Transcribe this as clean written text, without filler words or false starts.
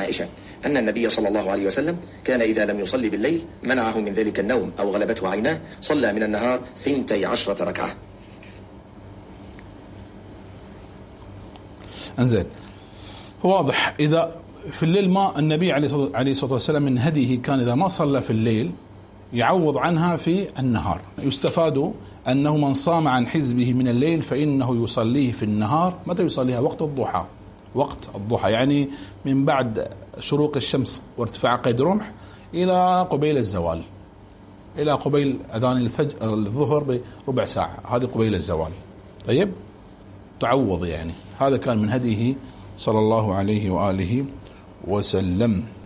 عائشة أن النبي صلى الله عليه وسلم كان إذا لم يصلي بالليل منعه من ذلك النوم أو غلبته عيناه صلى من النهار 12 ركعة. انزين، واضح. إذا في الليل ما النبي عليه الصلاة والسلام من هديه كان إذا ما صلى في الليل يعوض عنها في النهار. يستفاد أنه من صام عن حزبه من الليل فإنه يصليه في النهار. متى يصليها؟ وقت الضحى. وقت الضحى يعني من بعد شروق الشمس وارتفاع قيد رمح إلى قبيل الزوال، إلى قبيل أذان الفجر الظهر بربع ساعة، هذه قبيل الزوال. طيب، تعوض يعني. هذا كان من هديه صلى الله عليه وآله وسلم.